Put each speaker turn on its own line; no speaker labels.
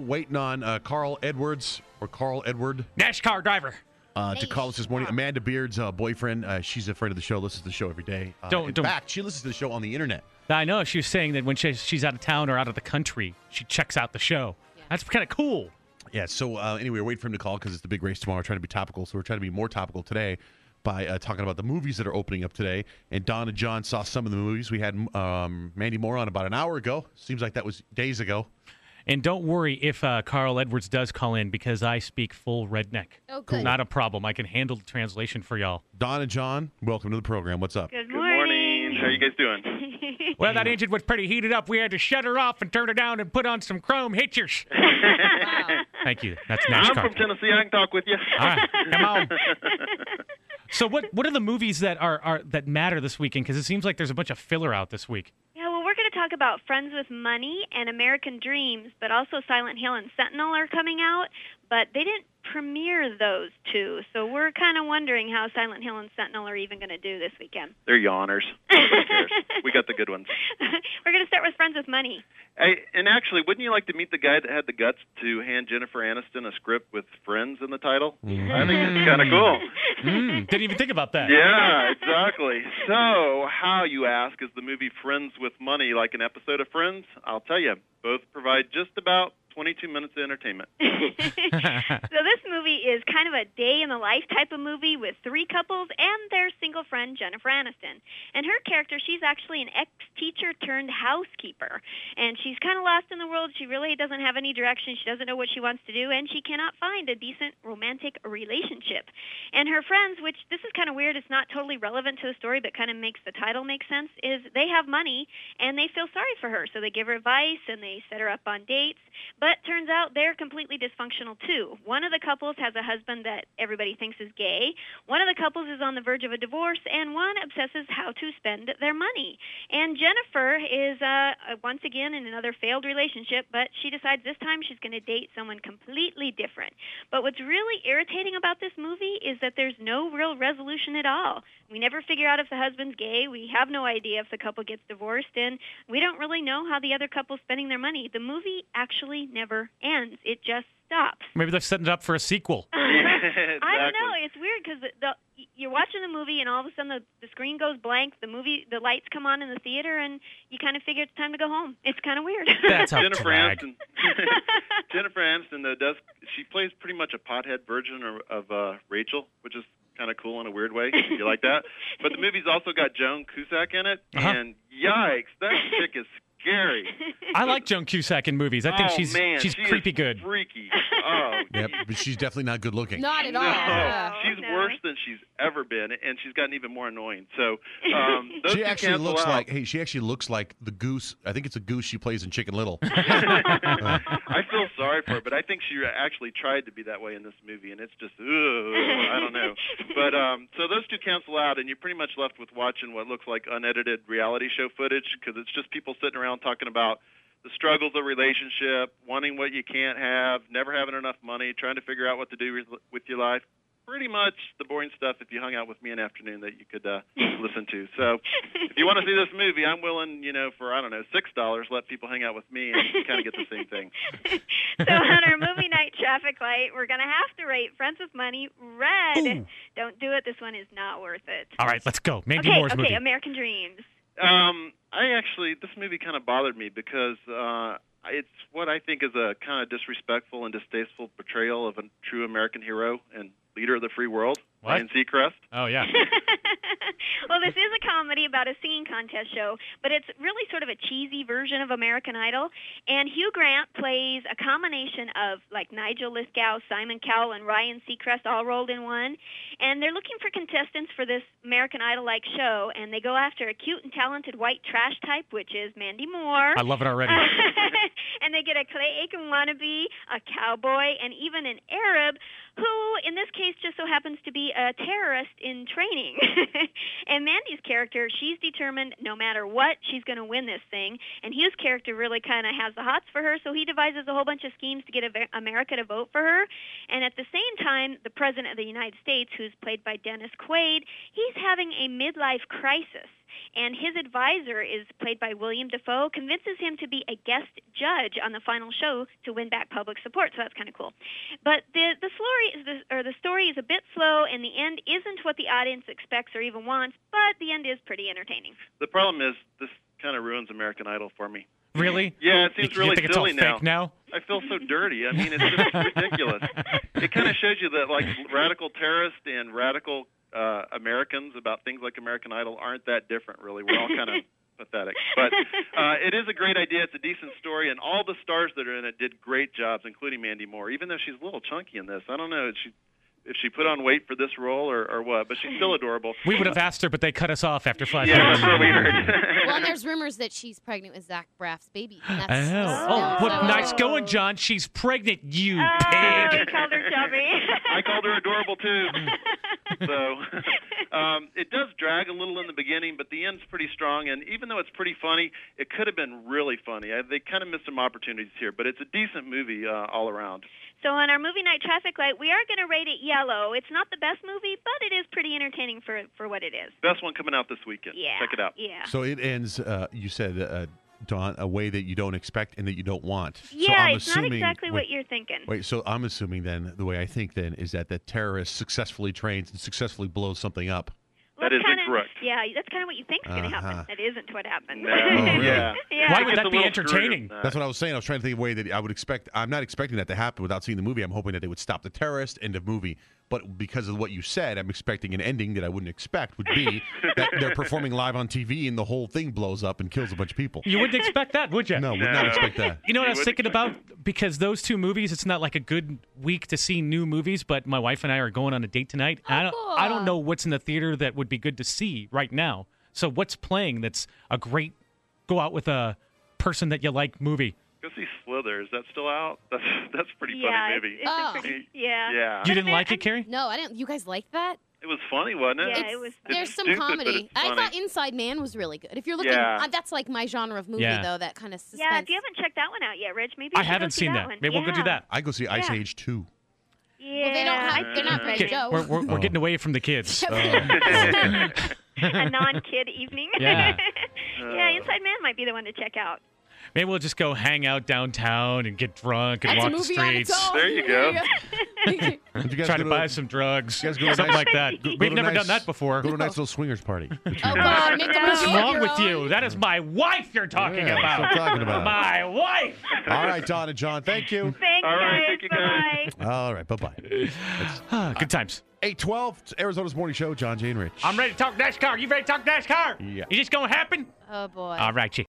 Waiting on Carl Edwards or Carl Edward
NASCAR driver.
To call us this morning. Amanda Beard's boyfriend. She's a friend of the show. Listens to the show every day. In fact, she listens to the show on the internet.
I know. She was saying that when she's out of town or out of the country, she checks out the show. Yeah. That's kind of cool.
Yeah. So anyway, we're waiting for him to call because it's the big race tomorrow. We're trying to be topical. So we're trying to be more topical today by talking about the movies that are opening up today. And Don and John saw some of the movies. We had Mandy Moore on about an hour ago. Seems like that was days ago.
And don't worry if Carl Edwards does call in because I speak full redneck.
Oh, good.
Not a problem. I can handle the translation for y'all.
Don and John, welcome to the program. What's up?
Good morning. How are you guys doing?
Well, that engine was pretty heated up. We had to shut her off and turn her down and put on some chrome hitchers.
Wow.
Thank you. That's NASCAR.
I'm from Tennessee. I can talk with you.
All right, come on. So what are the movies that are that matter this weekend? Because it seems like there's a bunch of filler out this week.
Yeah, well, we're going to talk about Friends with Money and American Dreams, but also Silent Hill and Sentinel are coming out, but they didn't premiere those two, so we're kind of wondering how Silent Hill and Sentinel are even going to do this weekend.
They're yawners. Nobody cares. We got the good ones.
We're going to start with Friends with Money.
Hey, and actually, wouldn't you like to meet the guy that had the guts to hand Jennifer Aniston a script with Friends in the title? I think it's kind of cool.
Didn't even think about that.
Yeah, exactly. So, how, you ask, is the movie Friends with Money like an episode of Friends? I'll tell you, both provide just about 22 minutes of entertainment.
So this movie is kind of a day-in-the-life type of movie with three couples and their single friend, Jennifer Aniston. And her character, she's actually an ex-teacher turned housekeeper. And she's kind of lost in the world. She really doesn't have any direction. She doesn't know what she wants to do, and she cannot find a decent romantic relationship. And her friends, which this is kind of weird, it's not totally relevant to the story, but kind of makes the title make sense, is they have money, and they feel sorry for her. So they give her advice, and they set her up on dates. But turns out they're completely dysfunctional, too. One of the couples has a husband that everybody thinks is gay. One of the couples is on the verge of a divorce, and one obsesses how to spend their money. And Jennifer is, once again, in another failed relationship, but she decides this time she's going to date someone completely different. But what's really irritating about this movie is that there's no real resolution at all. We never figure out if the husband's gay. We have no idea if the couple gets divorced, and we don't really know how the other couple's spending their money. The movie actually never ends. It just stops.
Maybe they're setting it up for a sequel.
Exactly.
I don't know. It's weird because you're watching the movie, and all of a sudden the screen goes blank. The lights come on in the theater, and you kind of figure it's time to go home. It's kind of weird.
That's how
Jennifer
drag.
Aniston. Jennifer Aniston, though, she plays pretty much a pothead version of Rachel, which is kind of cool in a weird way. You like that? But the movie's also got Joan Cusack in it, and yikes, that chick is scary.
I like Joan Cusack in movies. I think she's
she
creepy
is
good.
Freaky. Oh,
Yep, but she's definitely not good looking.
Not at all.
no,
Yeah.
she's
no.
worse than she's ever been, and she's gotten even more annoying. So those
She
two
actually
cancel
looks
out.
like she actually looks like the goose. I think it's a goose she plays in Chicken Little.
I feel sorry for her, but I think she actually tried to be that way in this movie, and it's just, I don't know. But so those two cancel out, and you're pretty much left with watching what looks like unedited reality show footage, because it's just people sitting around talking about the struggles of relationship, wanting what you can't have, never having enough money, trying to figure out what to do with your life. Pretty much the boring stuff if you hung out with me an afternoon that you could listen to. So if you want to see this movie, I'm willing, for, I don't know, $6, let people hang out with me and kind of get the same thing.
So on our movie night traffic light, we're going to have to rate Friends with Money red.
Ooh.
Don't do it. This one is not worth it.
All right, let's go. Mandy Moore's movie.
American Dreams.
This movie kind of bothered me because it's what I think is a kind of disrespectful and distasteful portrayal of a true American hero and leader of the free world,
What?
Ryan Seacrest.
Oh, yeah.
Well, this is a comedy about a singing contest show, but it's really sort of a cheesy version of American Idol. And Hugh Grant plays a combination of, like, Nigel Lithgow, Simon Cowell, and Ryan Seacrest all rolled in one. And they're looking for contestants for this American Idol-like show, and they go after a cute and talented white trash type, which is Mandy Moore.
I love it already.
And they get a Clay Aiken wannabe, a cowboy, and even an Arab who, in this case, just so happens to be a terrorist in training. And Mandy's character, she's determined no matter what, she's going to win this thing. And Hugh's character really kind of has the hots for her, so he devises a whole bunch of schemes to get America to vote for her. And at the same time, the President of the United States, who's played by Dennis Quaid, he's having a midlife crisis. and his advisor is played by William Dafoe, convinces him to be a guest judge on the final show to win back public support. So that's kind of cool. But the story is a bit slow, and the end isn't what the audience expects or even wants. But the end is pretty entertaining.
The problem is this kind of ruins American Idol for me.
Really?
Yeah, it seems
you
really
think it's
silly
all fake now?
I feel so dirty. I mean, it's just ridiculous. It kind of shows you that, like, radical terrorists and radical Americans about things like American Idol aren't that different, really. We're all kind of pathetic. But it is a great idea. It's a decent story, and all the stars that are in it did great jobs, including Mandy Moore, even though she's a little chunky in this. I don't know if she put on weight for this role or what, but she's still adorable.
We would have asked her, but they cut us off after 5
Yeah,
minutes.
that's what we heard.
Well, and there's rumors that she's pregnant with Zach Braff's baby. And that's
Well, nice going, John. She's pregnant, you
You
pig.
called her chubby.
I called her adorable, too. So it does drag a little in the beginning, but the end's pretty strong. And even though it's pretty funny, it could have been really funny. They kind of missed some opportunities here, but it's a decent movie all around.
So on our movie night traffic light, we are going to rate it yellow. It's not the best movie, but it is pretty entertaining for what it is.
Best one coming out this weekend.
Yeah.
Check it out.
Yeah.
So it ends, you said, Dawn, a way that you don't expect and that you don't want.
Yeah,
so I'm
it's
assuming,
not exactly what you're thinking.
Wait, so I'm assuming then, the way I think then, is that the terrorist successfully trains and successfully blows something up.
Well,
That is
that's kinda,
incorrect.
Yeah, that's kind of what you think is going to
Uh-huh.
happen. That isn't what happened.
No,
really?
yeah.
Yeah.
Why would
It's a
that be
little
entertaining?
screwed.
That's what I was saying. I was trying to think of a way that I would expect. I'm not expecting that to happen without seeing the movie. I'm hoping that they would stop the terrorist, end of movie. But because of what you said, I'm expecting an ending that I wouldn't expect would be that they're performing live on TV and the whole thing blows up and kills a bunch of people.
You wouldn't expect that, would you?
No, would not expect that.
You know what I was
You
thinking
wouldn't
about? Because those two movies, it's not like a good week to see new movies, but my wife and I are going on a date tonight.
Oh,
I don't know what's in the theater that would be good to see right now. So what's playing that's a great go out with a person that you like movie?
Go see Slither. Is that still out? That's a pretty
Yeah,
funny movie.
it's a
Oh.
pretty, yeah.
Yeah.
You didn't like it, Carrie?
No, I didn't. You guys like that?
It was funny, wasn't it?
Yeah,
It's-
it was.
It's
There's some
stupid, but
comedy.
it's
I
funny.
thought Inside Man was really good. If you're looking,
Yeah.
that's like my genre of movie,
Yeah.
though. That kind of suspense.
Yeah, if you haven't checked that one out yet, Rich, maybe you
I
should go
haven't
see
seen
that
that.
one.
Maybe we'll go do that.
I go see Ice
Yeah.
Age 2.
Yeah.
Well, they don't have. They're not ready to
Okay,
go.
we're getting away from the kids.
A non-kid evening.
Yeah.
Yeah, Inside Man might be the one to check out.
Maybe we'll just go hang out downtown and get drunk and
That's a
walk the
movie on
streets.
its own.
There you go.
Did you guys
Try
go
to buy some drugs.
you guys go to a
Something
nice-
like that.
go to
We've
a
never
nice-
done that before.
Go to a nice little swingers party.
Oh God, make the movie
What's
of
wrong
your
with
own.
you? That is my wife you're talking
Yeah, that's
about.
what I'm talking about.
My wife.
All right, Don and John, thank you.
Thanks,
All right,
guys.
thank you, guys.
Bye-bye.
All right, bye-bye.
Good times.
8:12, it's Arizona's Morning Show, John, Jay, and Rich.
I'm ready to talk NASCAR. You ready to talk NASCAR?
Yeah.
Is this going to happen?
Oh boy.
All right, chick.